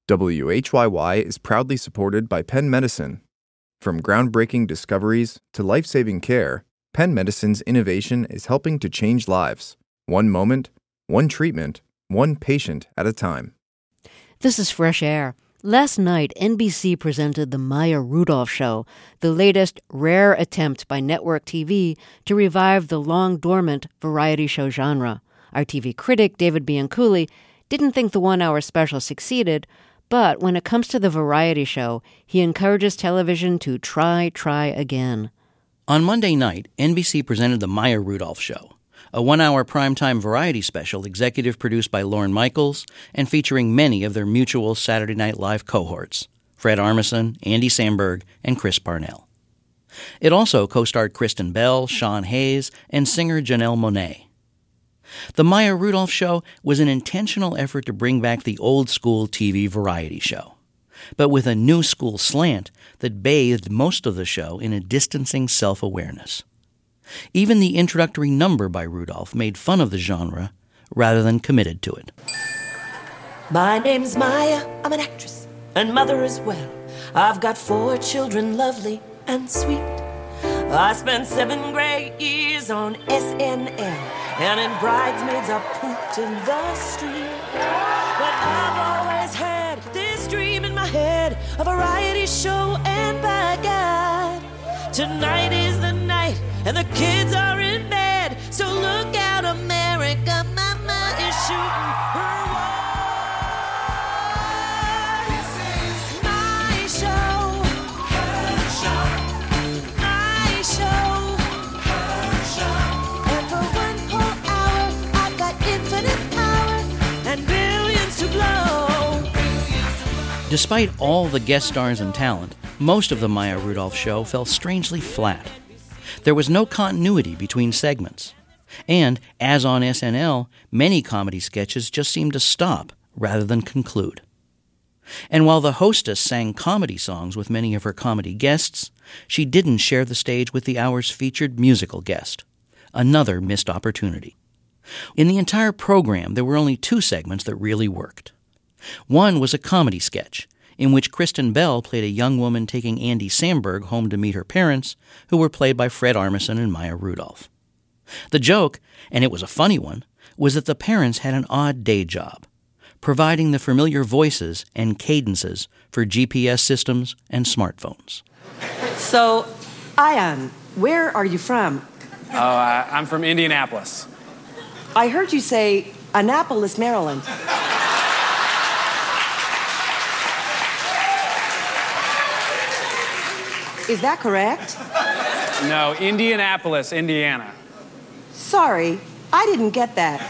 WHYY is proudly supported by Penn Medicine. From groundbreaking discoveries to life-saving care, Penn Medicine's innovation is helping to change lives. One moment, one treatment, one patient at a time. This is Fresh Air. Last night, NBC presented The Maya Rudolph Show, the latest rare attempt by network TV to revive the long-dormant variety show genre. Our TV critic, David Bianculli, didn't think the one-hour special succeeded, but when it comes to the variety show, he encourages television to try again. On Monday night, NBC presented The Maya Rudolph Show, a one-hour primetime variety special executive produced by Lorne Michaels and featuring many of their mutual Saturday Night Live cohorts, Fred Armisen, Andy Samberg, and Chris Parnell. It also co-starred Kristen Bell, Sean Hayes, and singer Janelle Monáe. The Maya Rudolph Show was an intentional effort to bring back the old-school TV variety show, but with a new-school slant that bathed most of the show in a distancing self-awareness. Even the introductory number by Rudolph made fun of the genre rather than committed to it. My name's Maya, I'm an actress and mother as well. I've got 4 children, lovely and sweet. I spent 7 great years on SNL, and in Bridesmaids I pooped in the street. But I've always had this dream in my head, a variety show, and by God, tonight is the night, and the kids are in bed. So look out, America, Mama is shooting her wall. This is my show, her show, my show, her show. And for 1 whole hour, I've got infinite power and billions to blow. Despite all the guest stars and talent, most of the Maya Rudolph Show fell strangely flat. There was no continuity between segments. And, as on SNL, many comedy sketches just seemed to stop rather than conclude. And while the hostess sang comedy songs with many of her comedy guests, she didn't share the stage with the hour's featured musical guest. Another missed opportunity. In the entire program, there were only 2 segments that really worked. One was a comedy sketch, in which Kristen Bell played a young woman taking Andy Samberg home to meet her parents, who were played by Fred Armisen and Maya Rudolph. The joke, and it was a funny one, was that the parents had an odd day job, providing the familiar voices and cadences for GPS systems and smartphones. So, Ian, where are you from? I'm from Indianapolis. I heard you say Annapolis, Maryland. Is that correct? No, Indianapolis, Indiana. Sorry, I didn't get that.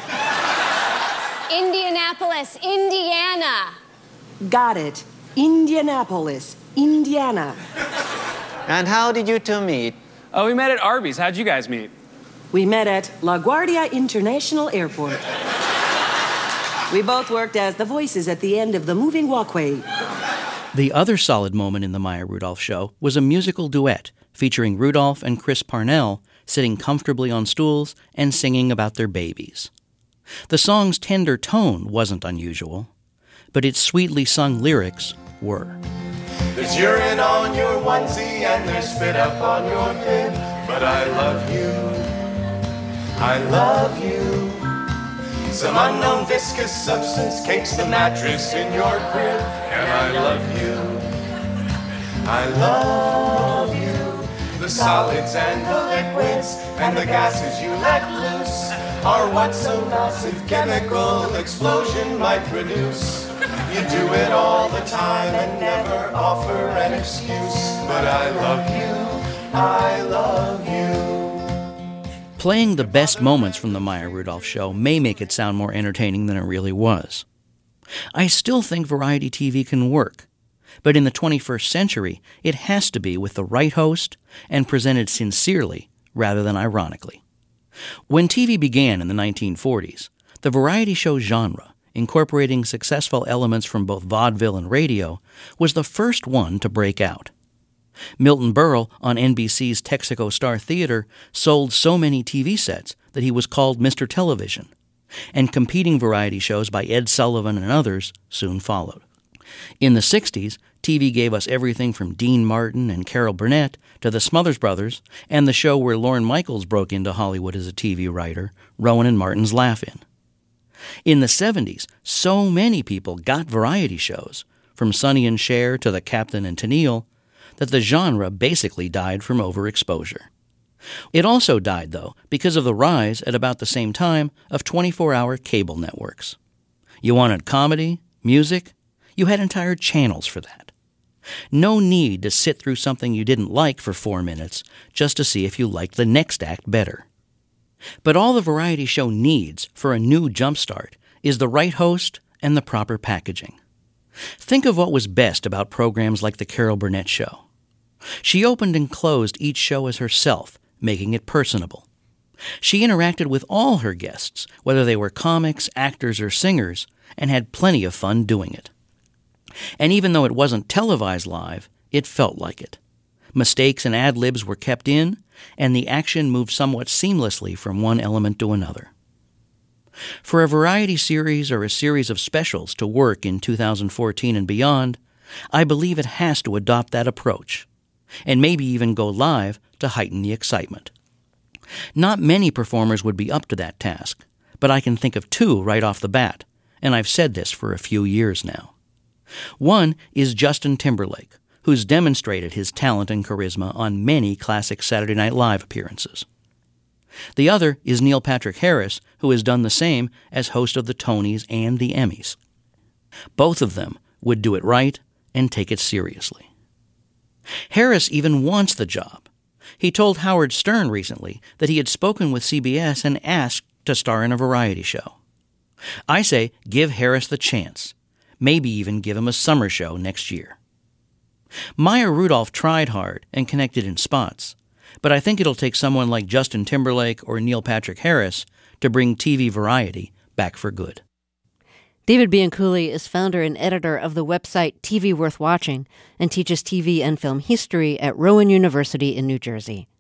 Indianapolis, Indiana. Got it. Indianapolis, Indiana. And how did you 2 meet? Oh, we met at Arby's. How'd you guys meet? We met at LaGuardia International Airport. We both worked as the voices at the end of the moving walkway. The other solid moment in the Maya Rudolph Show was a musical duet featuring Rudolph and Chris Parnell sitting comfortably on stools and singing about their babies. The song's tender tone wasn't unusual, but its sweetly sung lyrics were. There's urine on your onesie and there's spit up on your bib, but I love you, I love you. Some unknown viscous substance cakes the mattress in your crib, and I love you, I love you. The solids and the liquids and the gases you let loose are what some massive chemical explosion might produce. You do it all the time and never offer an excuse, but I love you, I love you. Playing the best moments from the Maya Rudolph Show may make it sound more entertaining than it really was. I still think variety TV can work, but in the 21st century, it has to be with the right host and presented sincerely rather than ironically. When TV began in the 1940s, the variety show genre, incorporating successful elements from both vaudeville and radio, was the first one to break out. Milton Berle on NBC's Texaco Star Theater sold so many TV sets that he was called Mr. Television, and competing variety shows by Ed Sullivan and others soon followed. In the 60s, TV gave us everything from Dean Martin and Carol Burnett to the Smothers Brothers and the show where Lorne Michaels broke into Hollywood as a TV writer, Rowan and Martin's Laugh-In. In the 70s, so many people got variety shows, from Sonny and Cher to The Captain and Tennille, that the genre basically died from overexposure. It also died, though, because of the rise at about the same time of 24-hour cable networks. You wanted comedy, music, you had entire channels for that. No need to sit through something you didn't like for 4 minutes just to see if you liked the next act better. But all the variety show needs for a new jumpstart is the right host and the proper packaging. Think of what was best about programs like The Carol Burnett Show. She opened and closed each show as herself, making it personable. She interacted with all her guests, whether they were comics, actors, or singers, and had plenty of fun doing it. And even though it wasn't televised live, it felt like it. Mistakes and ad-libs were kept in, and the action moved somewhat seamlessly from one element to another. For a variety series or a series of specials to work in 2014 and beyond, I believe it has to adopt that approach, and maybe even go live to heighten the excitement. Not many performers would be up to that task, but I can think of 2 right off the bat, and I've said this for a few years now. One is Justin Timberlake, who's demonstrated his talent and charisma on many classic Saturday Night Live appearances. The other is Neil Patrick Harris, who has done the same as host of the Tonys and the Emmys. Both of them would do it right and take it seriously. Harris even wants the job. He told Howard Stern recently that he had spoken with CBS and asked to star in a variety show. I say give Harris the chance. Maybe even give him a summer show next year. Maya Rudolph tried hard and connected in spots, but I think it'll take someone like Justin Timberlake or Neil Patrick Harris to bring TV variety back for good. David Bianculli is founder and editor of the website TV Worth Watching and teaches TV and film history at Rowan University in New Jersey.